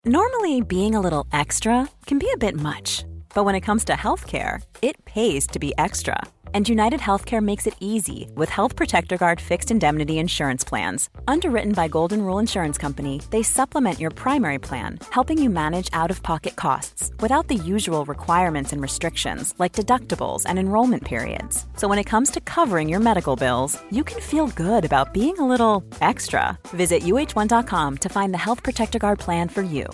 Normally, being a little extra can be a bit much, but when it comes to healthcare, it pays to be extra. And United Healthcare makes it easy with Health Protector Guard fixed indemnity insurance plans. Underwritten by Golden Rule Insurance Company, they supplement your primary plan, helping you manage out-of-pocket costs without the usual requirements and restrictions like deductibles and enrollment periods. So when it comes to covering your medical bills, you can feel good about being a little extra. Visit uh1.com to find the Health Protector Guard plan for you.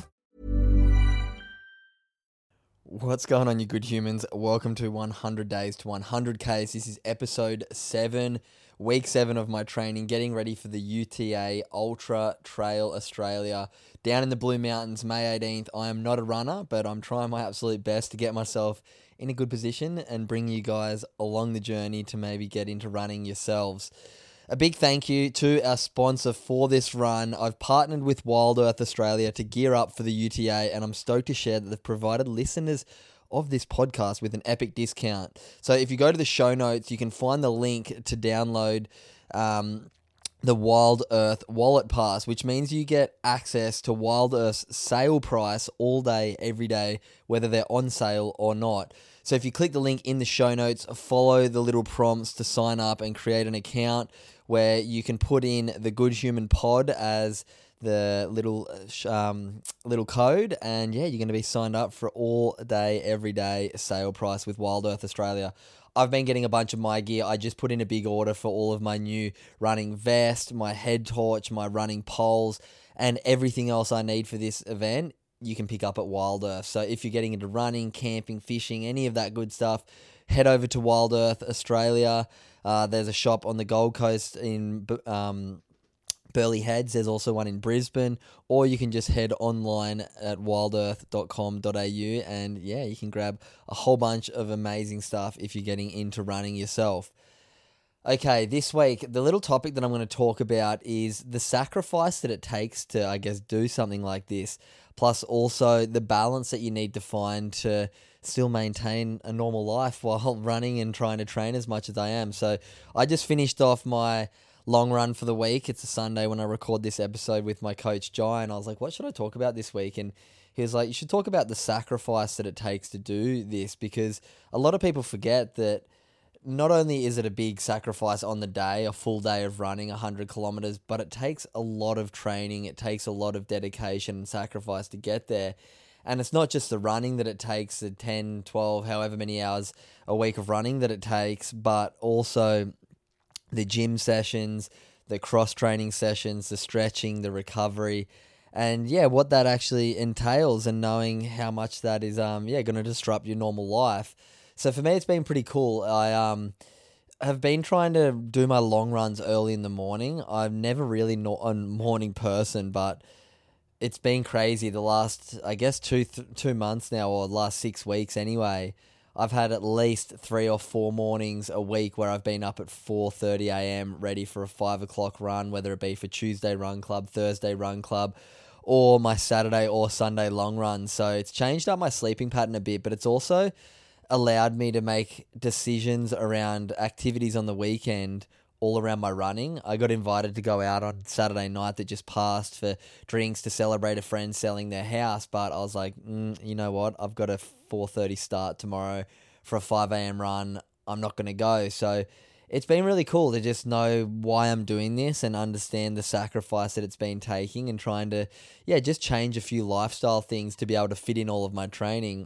What's going on, you good humans? Welcome to 100 Days to 100Ks. This is episode 7, week 7 of my training, getting ready for the UTA Ultra Trail Australia down in the Blue Mountains, May 18th. I am not a runner, but I'm trying my absolute best to get myself in a good position and bring you guys along the journey to maybe get into running yourselves. A big thank you to our sponsor for this run. I've partnered with Wild Earth Australia to gear up for the UTA, and I'm stoked to share that they've provided listeners of this podcast with an epic discount. So if you go to the show notes, you can find the link to download the Wild Earth Wallet Pass, which means you get access to Wild Earth's sale price all day, every day, whether they're on sale or not. So if you click the link in the show notes, follow the little prompts to sign up and create an account where you can put in the Good Human Pod as the little code, and yeah, you're going to be signed up for all day, every day sale price with Wild Earth Australia. I've been getting a bunch of my gear. I just put in a big order for all of my new running vest, my head torch, my running poles, and everything else I need for this event. You can pick up at Wild Earth. So if you're getting into running, camping, fishing, any of that good stuff, head over to Wild Earth Australia. There's a shop on the Gold Coast in Burleigh Heads. There's also one in Brisbane, or you can just head online at wildearth.com.au and yeah, you can grab a whole bunch of amazing stuff if you're getting into running yourself. Okay, this week, the little topic that I'm going to talk about is the sacrifice that it takes to, I guess, do something like this, plus also the balance that you need to find to still maintain a normal life while running and trying to train as much as I am. So I just finished off my long run for the week. It's a Sunday when I record this episode with my coach, Jai, and I was like, what should I talk about this week? And he was like, you should talk about the sacrifice that it takes to do this, because a lot of people forget that not only is it a big sacrifice on the day, a full day of running 100 kilometers, but it takes a lot of training. It takes a lot of dedication and sacrifice to get there. And it's not just the running that it takes, the 10, 12, however many hours a week of running that it takes, but also the gym sessions, the cross-training sessions, the stretching, the recovery, and yeah, what that actually entails, and knowing how much that is going to disrupt your normal life. So for me, it's been pretty cool. I have been trying to do my long runs early in the morning. I'm never really not a morning person, but it's been crazy the last, I guess, 2 months now, or the last 6 weeks anyway. I've had at least 3 or 4 mornings a week where I've been up at 4:30 a.m. ready for a 5 o'clock run, whether it be for Tuesday Run Club, Thursday Run Club, or my Saturday or Sunday long run. So it's changed up my sleeping pattern a bit, but it's also allowed me to make decisions around activities on the weekend all around my running. I got invited to go out on Saturday night that just passed for drinks to celebrate a friend selling their house, but I was like, you know what? I've got a 4:30 start tomorrow for a 5 a.m. run. I'm not going to go. So it's been really cool to just know why I'm doing this and understand the sacrifice that it's been taking, and trying to, just change a few lifestyle things to be able to fit in all of my training.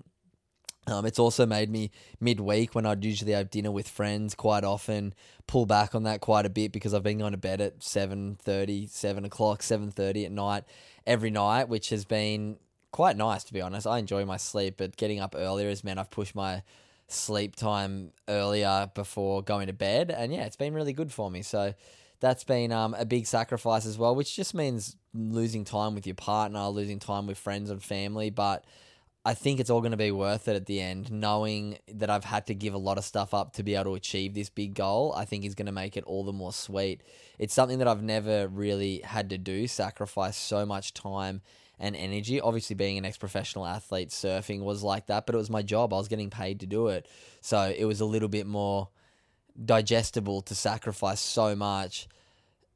It's also made me midweek, when I'd usually have dinner with friends quite often, pull back on that quite a bit, because I've been going to bed at 7:30, 7 o'clock, 7:30 at night every night, which has been quite nice, to be honest. I enjoy my sleep, but getting up earlier has meant I've pushed my sleep time earlier before going to bed, and yeah, it's been really good for me. So that's been a big sacrifice as well, which just means losing time with your partner, losing time with friends and family, but I think it's all going to be worth it at the end, knowing that I've had to give a lot of stuff up to be able to achieve this big goal. I think is going to make it all the more sweet. It's something that I've never really had to do, sacrifice so much time and energy. Obviously, being an ex-professional athlete, surfing was like that, but it was my job. I was getting paid to do it. So it was a little bit more digestible to sacrifice so much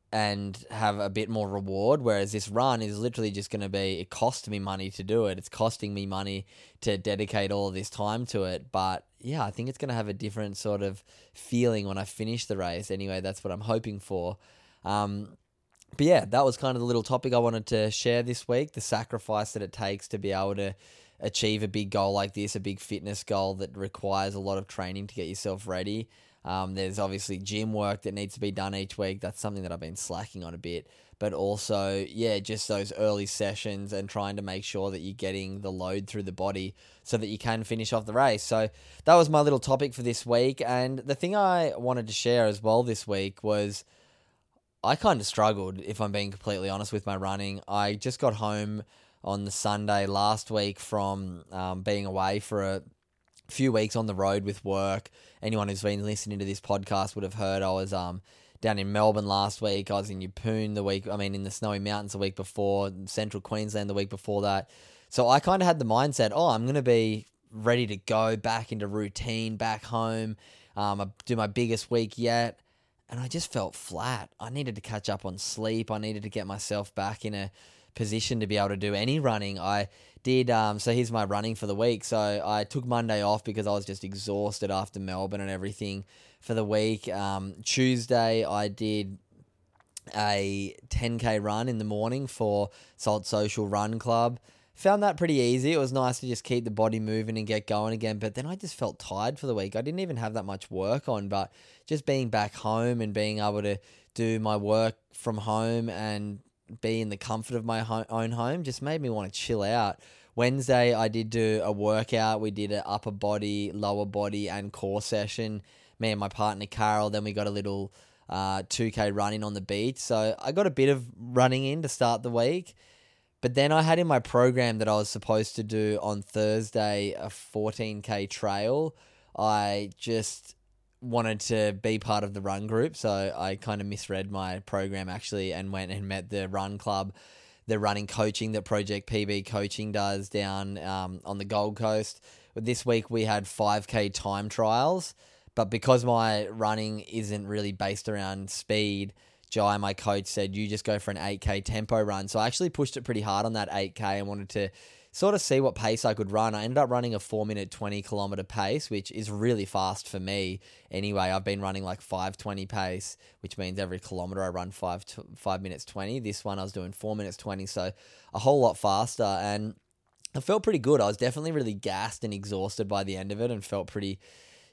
and have a bit more reward, whereas this run is literally just going to be, it costs me money to do it. It's costing me money to dedicate all of this time to it. But yeah, I think it's going to have a different sort of feeling when I finish the race. Anyway, that's what I'm hoping for. But yeah, that was kind of the little topic I wanted to share this week, the sacrifice that it takes to be able to achieve a big goal like this, a big fitness goal that requires a lot of training to get yourself ready. There's obviously gym work that needs to be done each week. That's something that I've been slacking on a bit. But also, yeah, just those early sessions and trying to make sure that you're getting the load through the body so that you can finish off the race. So that was my little topic for this week. And the thing I wanted to share as well this week was I kind of struggled, if I'm being completely honest, with my running. I just got home on the Sunday last week from being away for a few weeks on the road with work. Anyone who's been listening to this podcast would have heard I was down in Melbourne last week. I was in Yeppoon in the Snowy Mountains the week before, Central Queensland the week before that. So I kind of had the mindset, I'm going to be ready to go back into routine, back home, do my biggest week yet. And I just felt flat. I needed to catch up on sleep. I needed to get myself back in a position to be able to do any running. I did, so here's my running for the week. So I took Monday off because I was just exhausted after Melbourne and everything for the week. Tuesday, I did a 10K run in the morning for Salt Social Run Club. Found that pretty easy. It was nice to just keep the body moving and get going again. But then I just felt tired for the week. I didn't even have that much work on, but just being back home and being able to do my work from home and be in the comfort of my own home just made me want to chill out. Wednesday, I did do a workout. We did an upper body, lower body, and core session. Me and my partner, Carol. Then we got a little 2K running on the beach. So I got a bit of running in to start the week. But then I had in my program that I was supposed to do on Thursday a 14K trail. I just wanted to be part of the run group, so I kind of misread my program actually and went and met the run club, the running coaching that Project PB Coaching does down on the Gold Coast. This week we had 5K time trials, but because my running isn't really based around speed, Jai, my coach, said, you just go for an 8K tempo run. So I actually pushed it pretty hard on that 8K and wanted to sort of see what pace I could run. I ended up running a 4-minute 20-kilometer pace, which is really fast for me. Anyway, I've been running like 5:20 pace, which means every kilometer I run 5 minutes 20. This one I was doing 4 minutes 20, so a whole lot faster. And I felt pretty good. I was definitely really gassed and exhausted by the end of it and felt pretty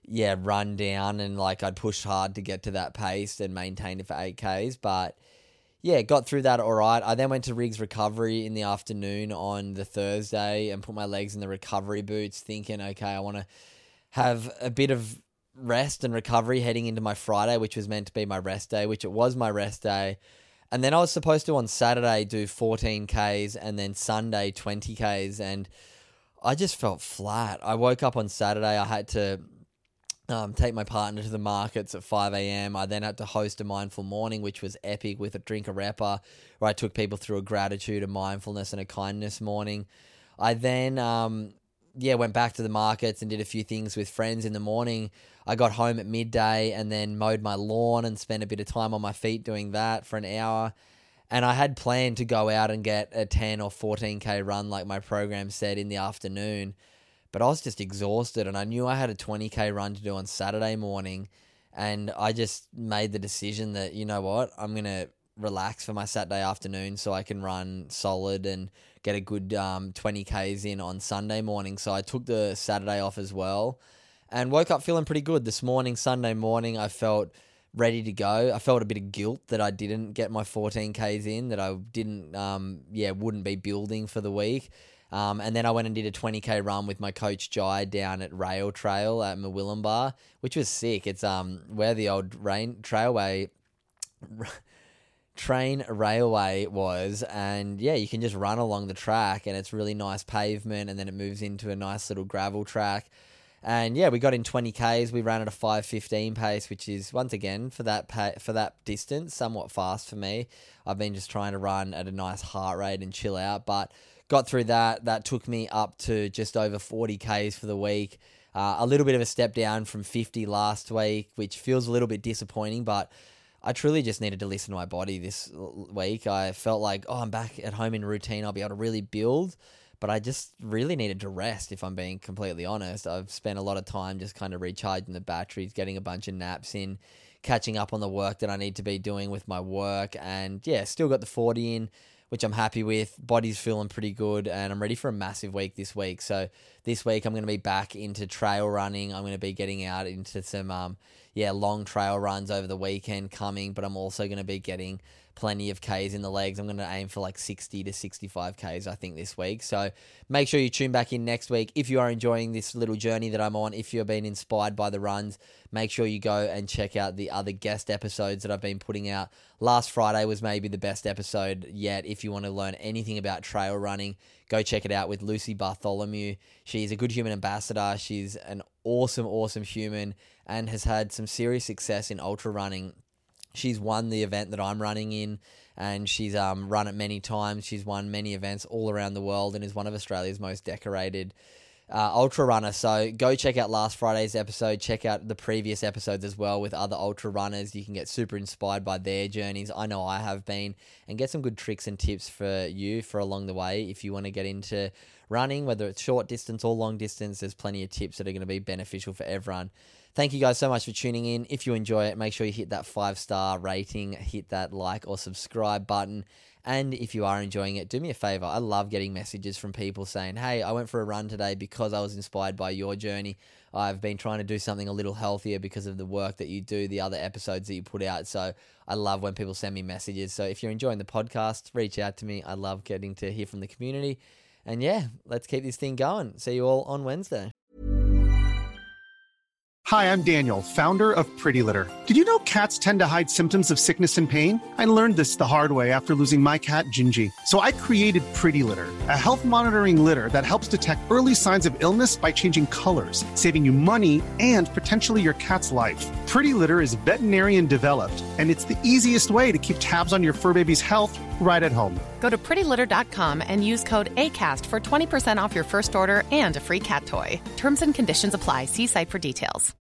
run down, and like I'd pushed hard to get to that pace and maintained it for 8Ks, but yeah, got through that all right. I then went to Riggs Recovery in the afternoon on the Thursday and put my legs in the recovery boots thinking, okay, I want to have a bit of rest and recovery heading into my Friday, which was meant to be my rest day, which it was my rest day. And then I was supposed to on Saturday do 14Ks and then Sunday 20Ks, and I just felt flat. I woke up on Saturday, I had to take my partner to the markets at 5 a.m. I then had to host a mindful morning, which was epic, with a drink of Repa, where I took people through a gratitude, a mindfulness, and a kindness morning. I then, went back to the markets and did a few things with friends in the morning. I got home at midday and then mowed my lawn and spent a bit of time on my feet doing that for an hour. And I had planned to go out and get a 10 or 14K run like my program said in the afternoon. But I was just exhausted, and I knew I had a 20K run to do on Saturday morning, and I just made the decision that, you know what, I'm going to relax for my Saturday afternoon so I can run solid and get a good 20Ks in on Sunday morning. So I took the Saturday off as well and woke up feeling pretty good. This morning, Sunday morning, I felt ready to go. I felt a bit of guilt that I didn't get my 14Ks in, that I didn't, wouldn't be building for the week. And then I went and did a 20K run with my coach Jai down at Rail Trail at Murwillumbah, which was sick. It's where the old train railway was, and yeah, you can just run along the track, and it's really nice pavement, and then it moves into a nice little gravel track. And yeah, we got in 20Ks. We ran at a 5:15 pace, which is once again for that distance somewhat fast for me. I've been just trying to run at a nice heart rate and chill out, but got through that. That took me up to just over 40Ks for the week. A little bit of a step down from 50 last week, which feels a little bit disappointing, but I truly just needed to listen to my body this week. I felt like, I'm back at home in routine. I'll be able to really build, but I just really needed to rest, if I'm being completely honest. I've spent a lot of time just kind of recharging the batteries, getting a bunch of naps in, catching up on the work that I need to be doing with my work, and still got the 40 in, which I'm happy with. Body's feeling pretty good, and I'm ready for a massive week this week. So this week I'm going to be back into trail running. I'm going to be getting out into some long trail runs over the weekend coming, but I'm also going to be getting plenty of Ks in the legs. I'm going to aim for like 60 to 65 Ks, I think, this week. So make sure you tune back in next week. If you are enjoying this little journey that I'm on, if you're being inspired by the runs, make sure you go and check out the other guest episodes that I've been putting out. Last Friday was maybe the best episode yet. If you want to learn anything about trail running, go check it out with Lucy Bartholomew. She's a Good Human ambassador. She's an awesome, awesome human and has had some serious success in ultra running. She's won the event that I'm running in, and she's run it many times. She's won many events all around the world and is one of Australia's most decorated ultra runners. So go check out last Friday's episode. Check out the previous episodes as well with other ultra runners. You can get super inspired by their journeys. I know I have been, and get some good tricks and tips for you for along the way. If you want to get into running, whether it's short distance or long distance, there's plenty of tips that are going to be beneficial for everyone. Thank you guys so much for tuning in. If you enjoy it, make sure you hit that 5-star rating, hit that like or subscribe button. And if you are enjoying it, do me a favor. I love getting messages from people saying, hey, I went for a run today because I was inspired by your journey. I've been trying to do something a little healthier because of the work that you do, the other episodes that you put out. So I love when people send me messages. So if you're enjoying the podcast, reach out to me. I love getting to hear from the community. And let's keep this thing going. See you all on Wednesday. Hi, I'm Daniel, founder of Pretty Litter. Did you know cats tend to hide symptoms of sickness and pain? I learned this the hard way after losing my cat, Gingy. So I created Pretty Litter, a health monitoring litter that helps detect early signs of illness by changing colors, saving you money and potentially your cat's life. Pretty Litter is veterinarian developed, and it's the easiest way to keep tabs on your fur baby's health right at home. Go to prettylitter.com and use code ACAST for 20% off your first order and a free cat toy. Terms and conditions apply. See site for details.